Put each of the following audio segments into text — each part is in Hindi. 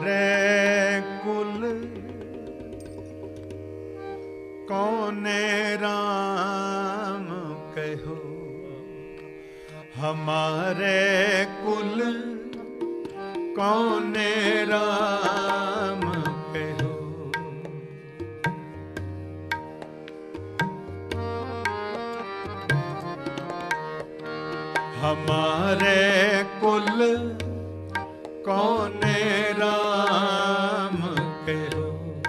कुल कौने राम कहो, हमारे कुल कौने राम कहो। हमारे कुल कौने राम कहो,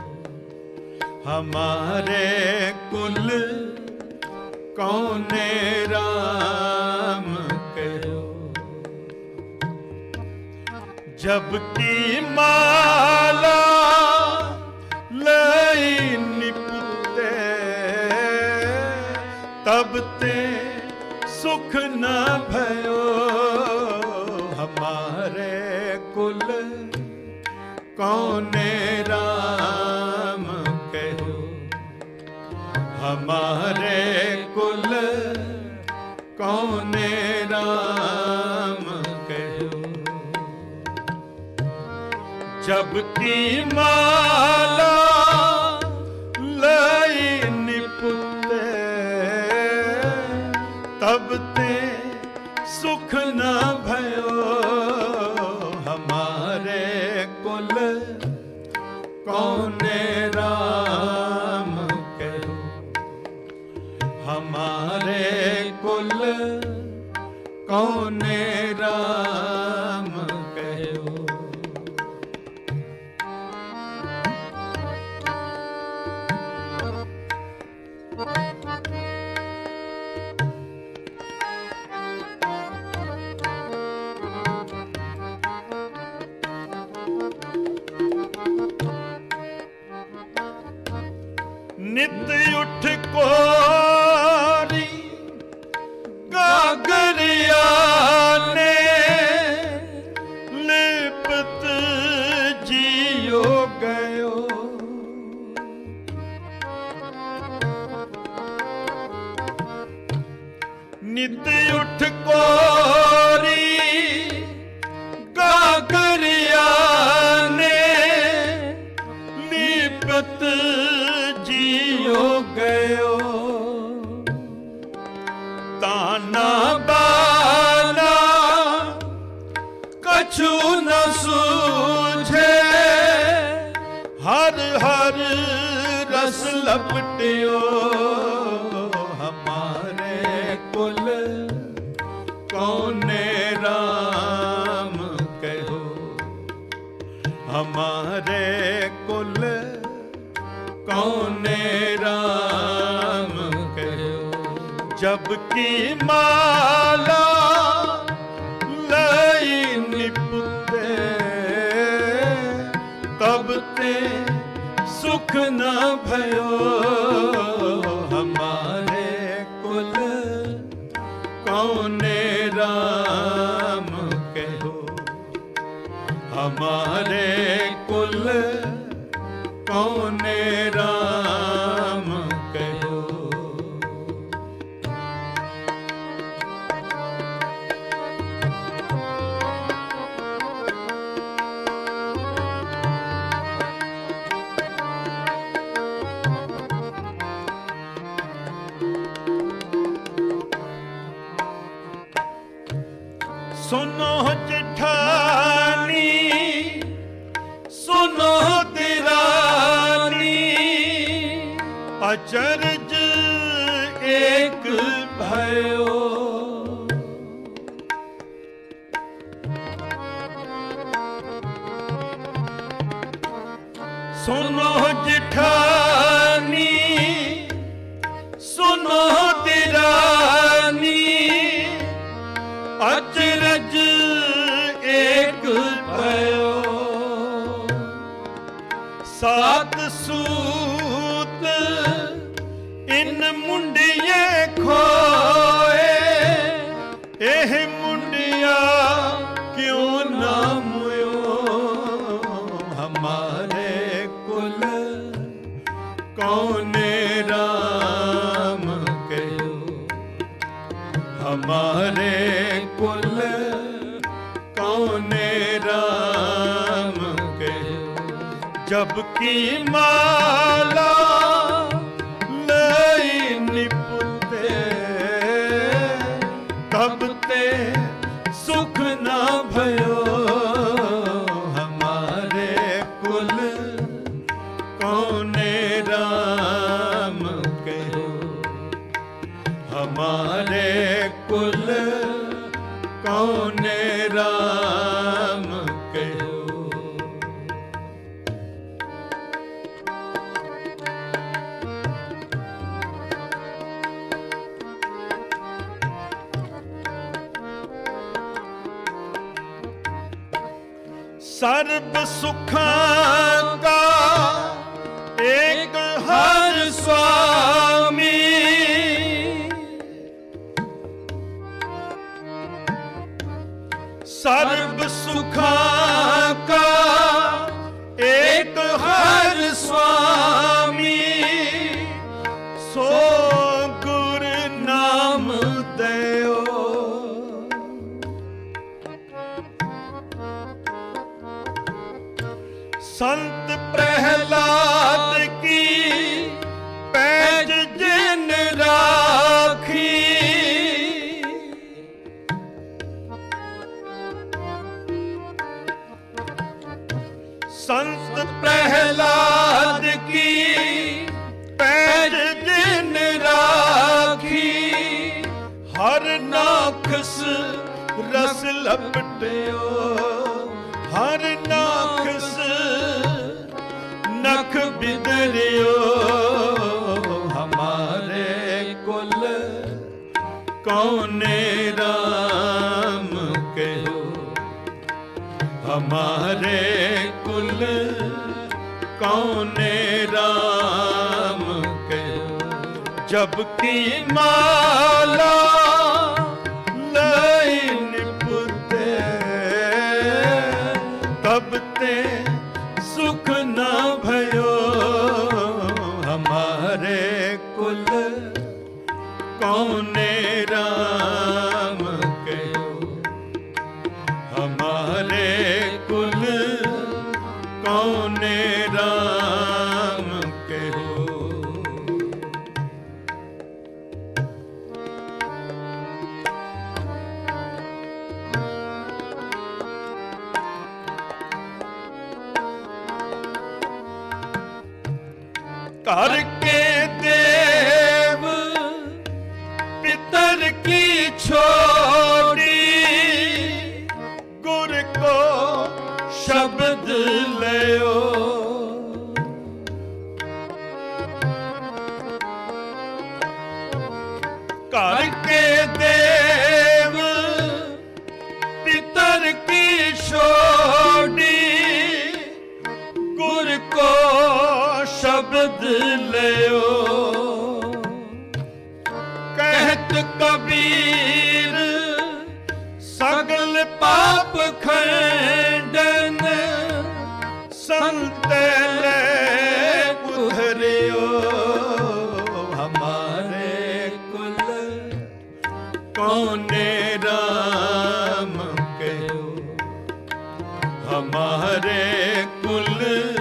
हमारे कुल कौने राम कहो। जबकि माला लई निपुते, तब ते सुख न भयो। हमारे कुल कौने राम कहो, हमारे कुल कौने राम कहो। जबकि माला लई निपुते, तब ते सुख न भयो। हमारे कुल कौने राम कहो, हमारे कुल कौने राम कहो। नित उठ कोरी गागरिया ने, लिपत जियो गयो। नित उठ कोरी गागरिया ने, लिपत जियो गयो। ताना बाना कछु न सूझे, हर हर रस लपटियो। हमारे कुल कौने राम कहो, हमारे कुल कौने राम कहो। जबकि माला लई निपुते, तब ते सुख न भयो। हमारे कुल कौने राम कहो, हमारे कुल कौने राम कहो। सुनो जेठानी, सुनो दिरानी, अचरज एक भयो। सुनो जेठानी, सुनो दिरानी, अचरज एक भयो। सात सूत इन मुंडिये खोए, एह मुंडिया क्यों ना मुयो। हमारे कुल कौने राम कहो, हमारे कुल कौने राम कहो। जब की माला लई निपुते तब ते सुख ना भयो हमारे कुल कौने राम कहो हमारे कुल कौने राम कहो। सर्व सुखां का एक हर स्वामी सर्व सुखां का एक हर स्वामी सो गुर नाम दयो संत प्रहलाद की पैज जिन राखी संत प्रहलाद की पैज जिन राखी हर नाखस रस लपटियो हर नाखस नख बिदरियो हमारे कुल कौने राम कहो हमारे कुल कौने राम कहो। जब की माला लई निपुते तब ते सुख न भयो हमारे कुल कौने राम कहो हमारे कुल कौने राम कहो। करके देव पितर की छोड़ी गुर को शब्द लियो करके देव पितर की छोड़ी गुर को शब्द लियो कहत कबीर सगल पाप खंडन संत ले उधरियो हमारे कुल कौने राम कहो हमारे कुल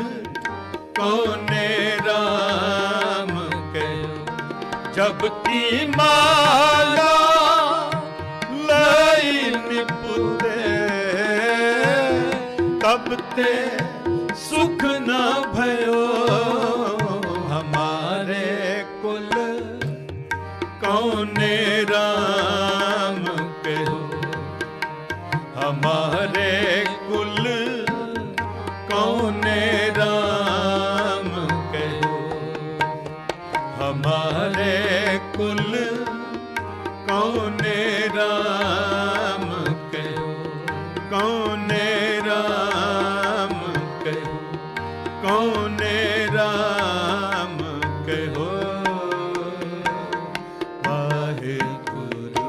कौने राम कहो। जब की माला लई निपुते तब ते सुख न भयो हमारे कुल कौने राम कहो हमारे कुल कौने राम कहो हमारे कुल कौने राम कहो कौने राम कहो कौने राम कहो। वाहे गुरु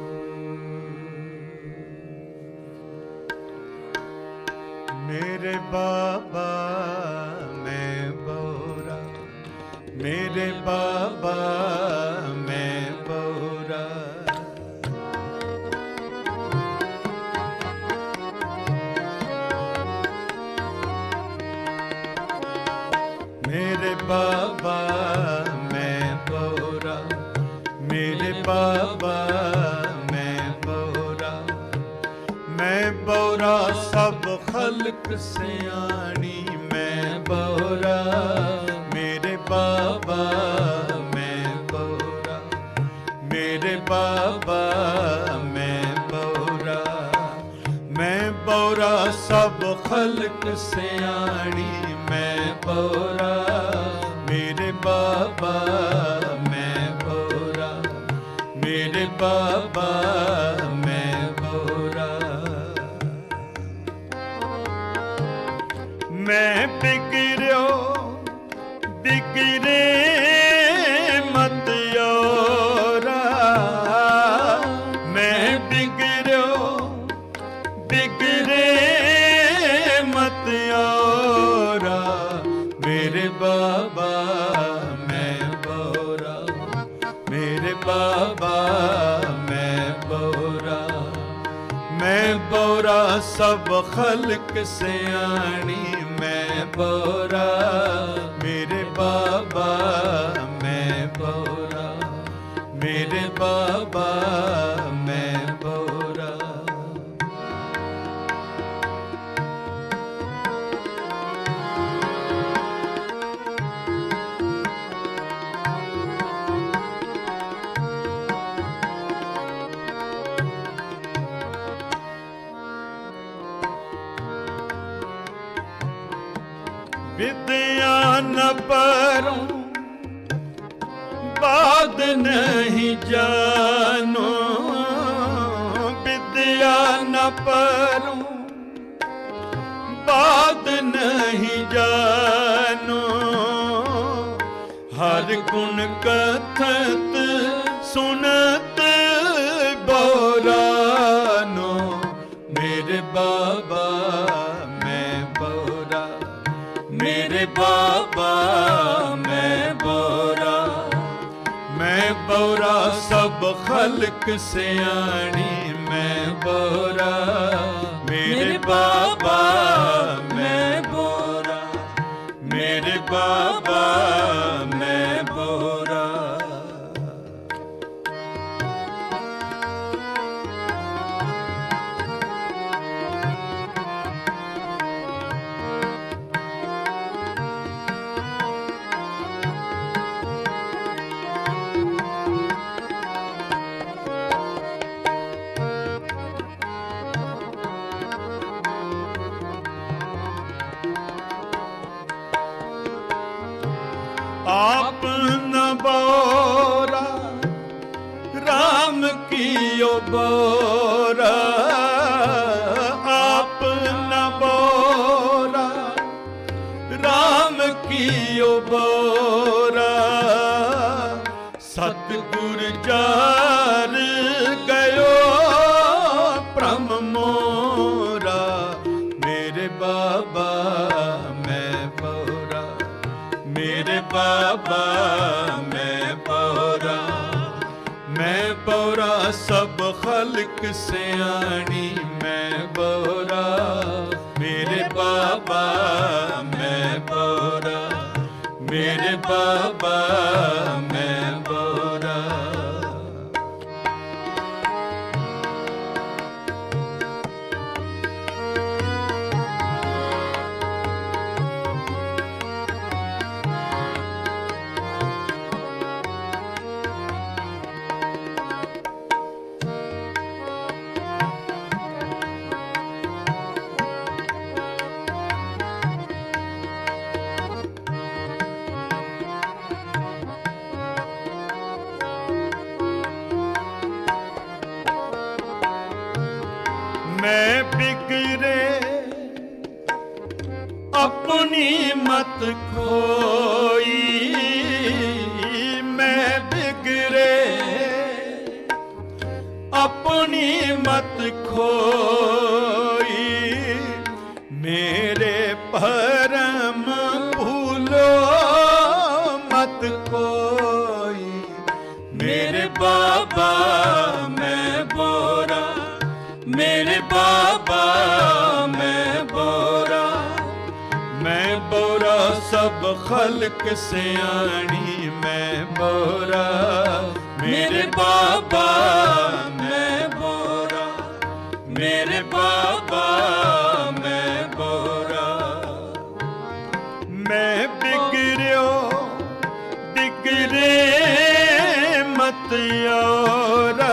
मेरे बाबा मैं बोरा मेरे बाबा मैं बोरा मेरे बाबा मैं बोरा, मेरे बाबा मैं बोरा, मैं बोरा सब खल्क सियाणी, मैं बोरा मेरे बाबा मैं बोरा, मेरे बाबा मैं बोरा, मैं बोरा सब खल्क सियाणी, मैं बोरा मेरे बाबा मैं बोरा, मेरे बाबा मैं बोरा। मैं बिगड़ो बिगड़े मत योरा, मैं बिगड़ो बिगड़े मत योरा, मेरे बाबा मैं बोरा, मेरे बाबा मैं बोरा, मैं बोरा सब खल्क सियाणी, मैं बोरा मेरे बाबा मैं बोरा, मेरे बाबा मैं बोरा। विद्या न परूं बाद नहीं जानो, विद्या न परूं बाद नहीं जानो, हर गुण कथत सुनत बोरानो, मेरे बाबा मैं बोरा, मेरे बाबा मैं बोरा, मैं बोरा सब खल्क सियाणी, मैं बोरा मेरे बाबा मैं बोरा, मेरे बाबा मैं बोरा। आप न बोरा राम कियो बोरा, आप न बोरा राम कियो बोरा, सतगुर जार गयो प्रम मोरा, मेरे बाबा मैं बोरा, मेरे बाबा मैं बोरा, मैं बोरा सब खल्क सियाणी, मैं बोरा मेरे बाबा मैं बोरा, मेरे बाबा मैं बोरा। मैं बिगड़े अपनी मत खोई, मैं बिगड़े अपनी मत खोई, मेरे परम भूलो मत कोई, मेरे बाबा मैं बोरा, मेरे बाबा मैं बोरा, मैं बोरा सब खल्क सियाणी, मैं बोरा मेरे बाबा मैं बोरा, मेरे बाबा मैं बोरा। मैं बिगड़ो बिगड़े मत योरा,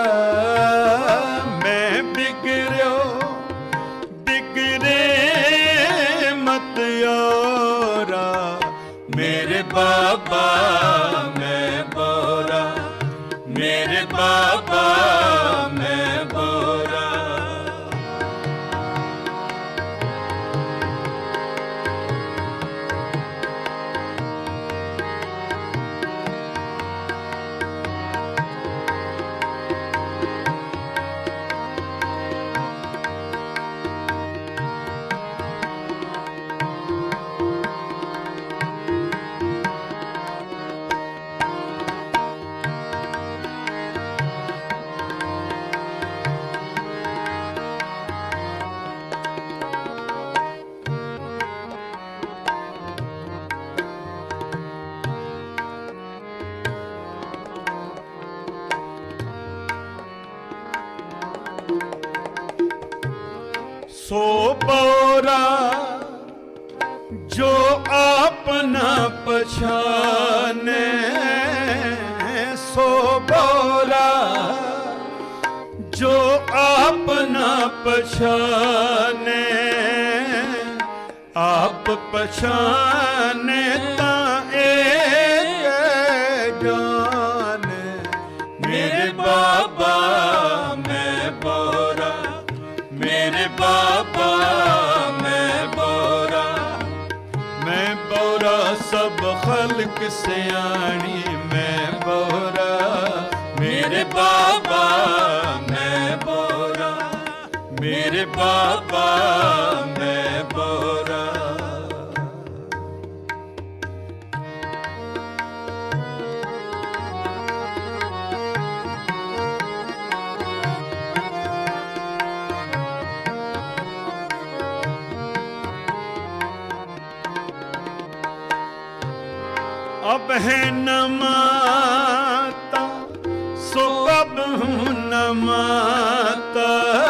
मैं बिगड़ो बिगड़े मत योरा, मेरे बाबा मैं बोरा, मेरे बाबा मैं बोरा। सो बोरा जो अपना पछाने, सो बोरा जो अपना पछाने, आप पछाने ता एक जान, मेरे बाबा मैं बोरा, मेरे बाबा मैं बोरा। मैं बोरा सब खल्क सियाणी, मैं बोरा मेरे बाबा मैं बोरा, मेरे बाबा मैं बोरा। अब है न माता सो अब हूँ न माता,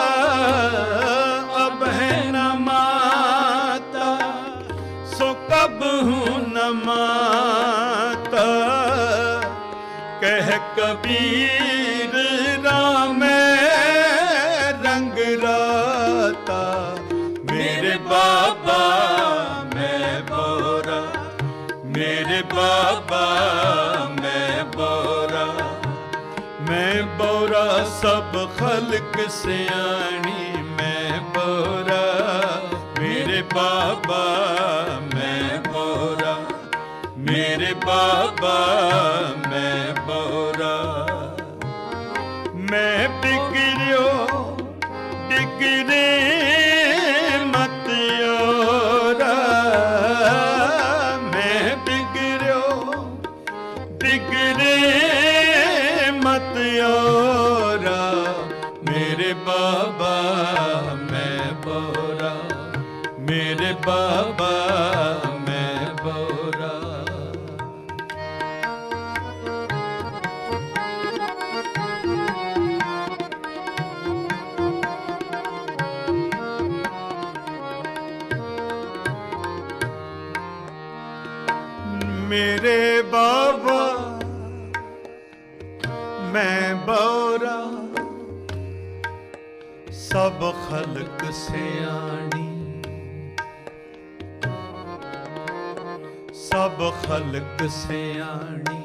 अब है न माता सो कब हूँ न माता। कह कबीर राम रंग राता, मेरे बाबा मैं बोरा, मेरे बाबा मैं बोरा। मैं बोरा सब खल्क सियाणी, मैं बोरा मेरे बाबा मैं बोरा, मेरे बाबा मैं बोरा। मैं बिगड़ो बिगड़े मत योरा, मैं बिगड़ो बिगड़े मत योरा, मेरे बाबा मैं बोरा, मेरे बाबा मैं बोरा। मेरे बाबा मैं बोरा सब खल्क सियाणी, सब खल्क सियाणी।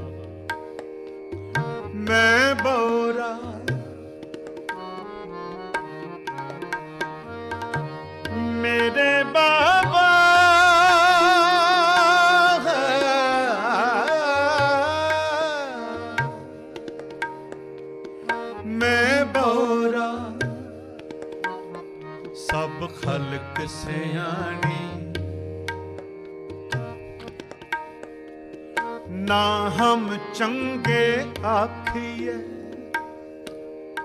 मैं बोरा मेरे बाबा मैं बोरा सब खल्क सियाणी। ना हम चंगे आखिए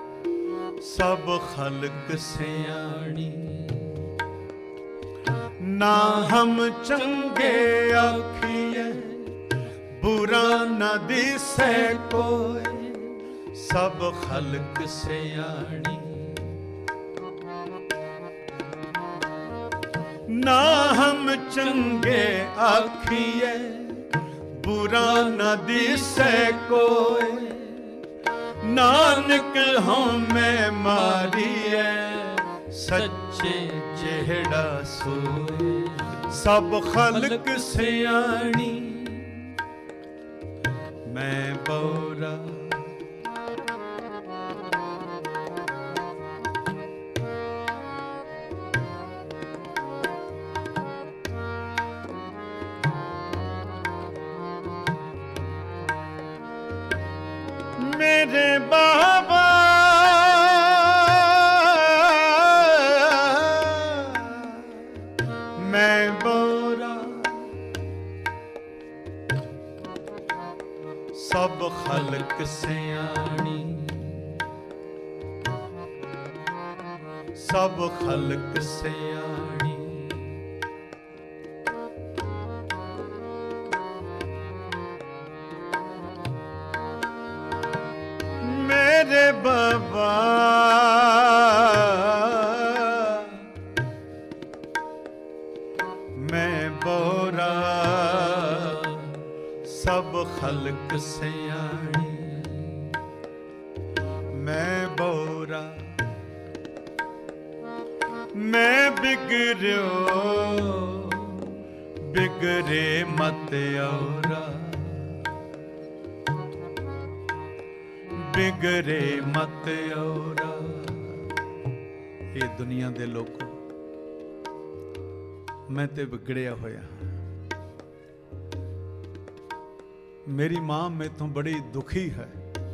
सब खल्क सियाणी, ना हम चंगे आखिए, बुरा न दिसे कोई, सब खल्क सियाणी। ना हम चंगे आखिए, बुरा न दिसे कोई, नानक हमें मारिए, सच्चे जेड़ा सोए, सब खल्क सियाणी। मैं बौरा मेरे बाबा मैं बोरा, सब खल्क सियाणी, सब खल्क सियाणी। मेरे बाबा मैं बोरा, सब खल्क सियाणी। मैं बोरा मैं बिगड़ो, बिगड़े मत औरा, बिगड़े मत औरा। ये दुनिया दे लोगों, मैं ते बिगड़िया होया। मेरी मां मेथों बड़ी दुखी है।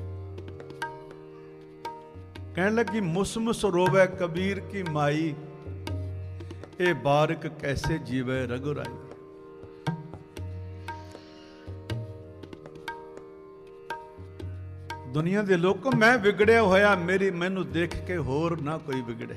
कहने लगी मुसमुस रोवे कबीर की माई, ए बारक कैसे जीवे रघुराई। दुनिया दे लोग मैं बिगड़िया होया, मेरी मैनू देख के होर ना कोई बिगड़े,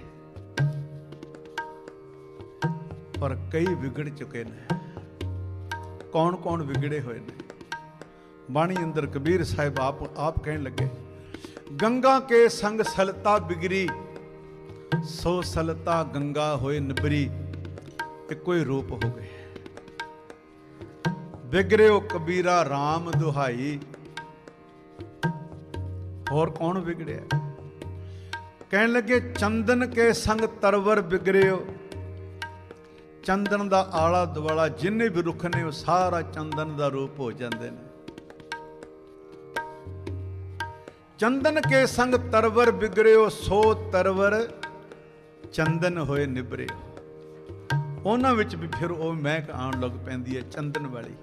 पर कई बिगड़ चुके ने। कौन कौन बिगड़े हुए ने? बाणी अंदर कबीर साहिब आप कहने लगे, गंगा के संग सलता बिगड़ी, सो सलता गंगा होए निबरी। इको ही रूप हो गए। बिगड़े कबीरा राम दुहाई। और कौन बिगड़े? कहने लगे चंदन के संग तरवर बिगड़े। चंदन दा आला दुआला जिन्ने भी रुख ने सारा चंदन दा रूप हो जाते हैं। चंदन के संग तरवर बिगड़ियो, सो तरवर चंदन होए निबरे। उन्हां विच भी फिर वो महक आउण लग पैंदी है चंदन वाली।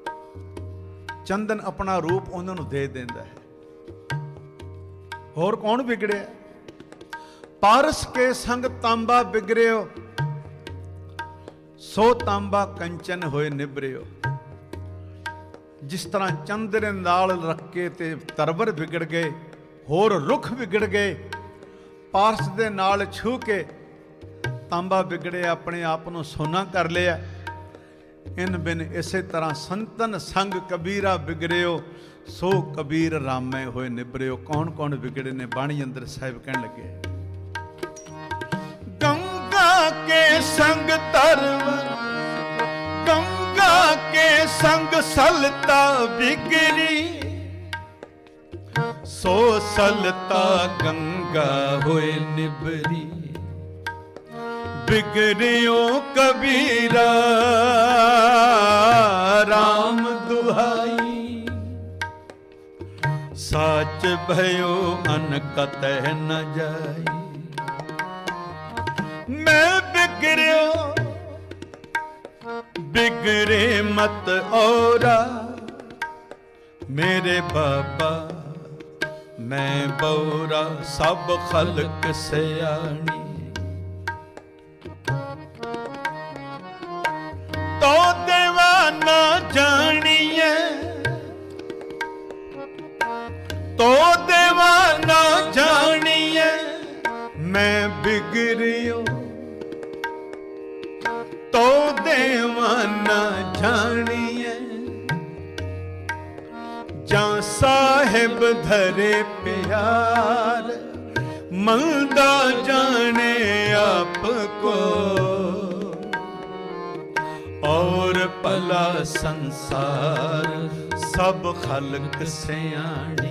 चंदन अपना रूप उन्हां नूं दे देंदा है। होर कौन बिगड़े? पारस के संग तांबा बिगड़ियो, सो तांबा कंचन होए निबरियो। जिस तरह चंद्र नाल रख के ते तरवर बिगड़ गए, होर रुख बिगड़ गए, पारस दे नाल छू के तांबा बिगड़े, अपने आप को सोना कर लिया। इन बिन इसे तरह संतन संग कबीरा बिगड़ियो, सो कबीर रामे होए निबरियो। कौन कौन बिगड़े ने? बाणी अंदर साहिब कहने लगे, गंगा के संग तरवर, गंगा के संग सलता बिगड़ी, सो सलता गंगा होए निबरी। बिगड़ियो कबीरा राम दुहाई, साच भयो अनकत न जाई। मैं बिगड़ियो बिगड़े मत औरा, मेरे बाबा मैं बौरा, सब खल्क सियाणी। तो देवाना जानिए, तो देवाना जानिए, मैं बिगड़ियो। तो न जानिए, जा साहिब धरे प्यार, मंदा जाने आपको, और भला संसार सब खल्क सयानी,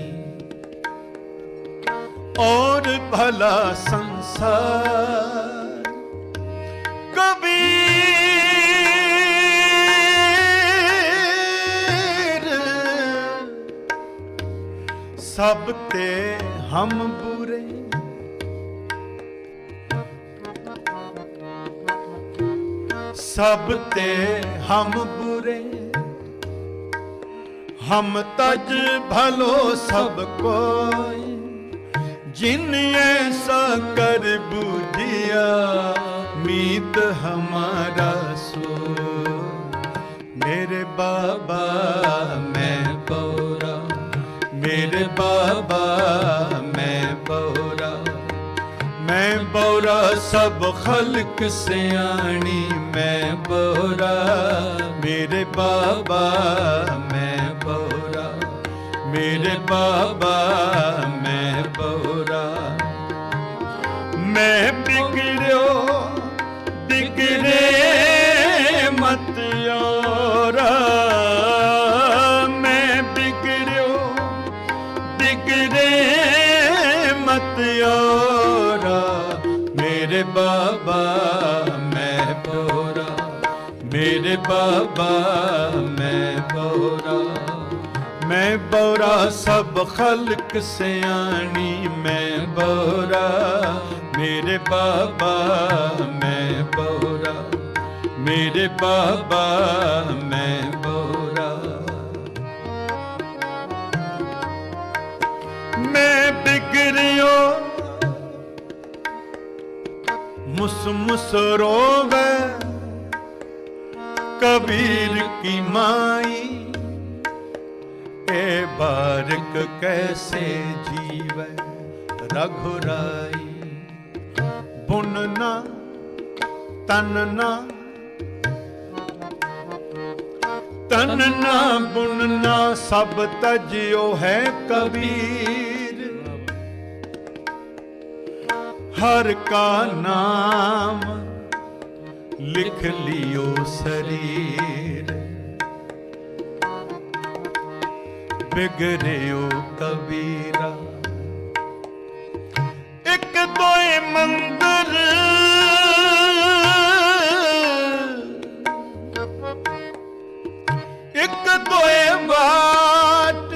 और भला संसार कबीर, सब ते हम बुरे, सब ते हम बुरे, हम तज भलो सब कोई, जिन ऐसा कर बुझिया मीत हमारा सो। मेरे बाबा मैं बौरा, मेरे बाबा मैं बौरा, मैं बौरा सब खल्क सयानी, मैं बौरा मेरे बाबा मैं बौरा, मेरे बाबा मैं बौरा। मैं बिगड़ो बिगड़े मत औरा, मैं बिगड़ो बिगड़े मत औरा, मेरे बाबा मैं बौरा, मेरे बाबा मैं बौरा, मैं बौरा सब खल्क सयानी, मैं बौरा मेरे बाबा मैं बौरा, मेरे बाबा मैं बौरा। मैं बिगड़ियो मुस मुस रोवे कबीर की माई, ए बारिक कैसे जीवे रघुराई। बुनना तनना तनना बुनना सब तजियो है कबीर, हर का नाम लिख लियो शरीर। बिगड़ियो कबीरा एक दोए मंदिर, एक दोए बाट,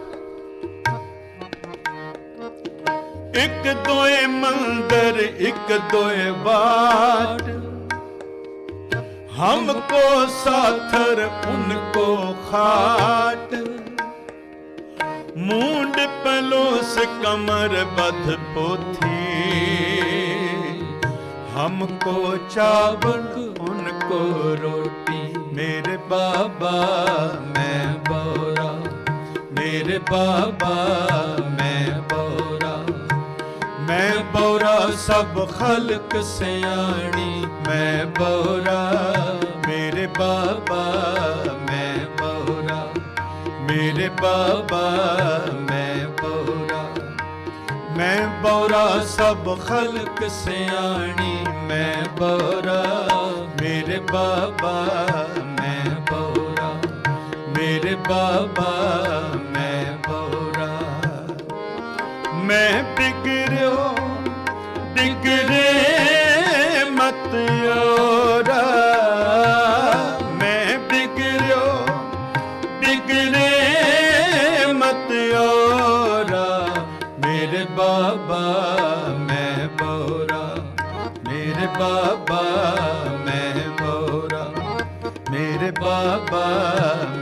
एक दोए मंदिर एक दोए बाट। हमको साथर उनको खाट, मूंड पलोस कमर बध पोथी। हमको चावल उनको रोटी, मेरे बाबा मैं बौरा, मेरे बाबा मैं बौरा। मैं बौरा सब खल्क सयानी, मैं बौरा मेरे बाबा मैं बौरा, मेरे बाबा मैं बौरा। मैं बौरा सब खल्क सयानी, मैं बौरा मेरे बाबा मैं बौरा, मेरे बाबा मैं बौरा। मैं बिगड़ो बिगड़े मत औरा, मैं बिगड़ो बिगड़े मत औरा। मेरे बाबा मैं बौरा, मेरे बाबा मैं बौरा, मेरे बाबा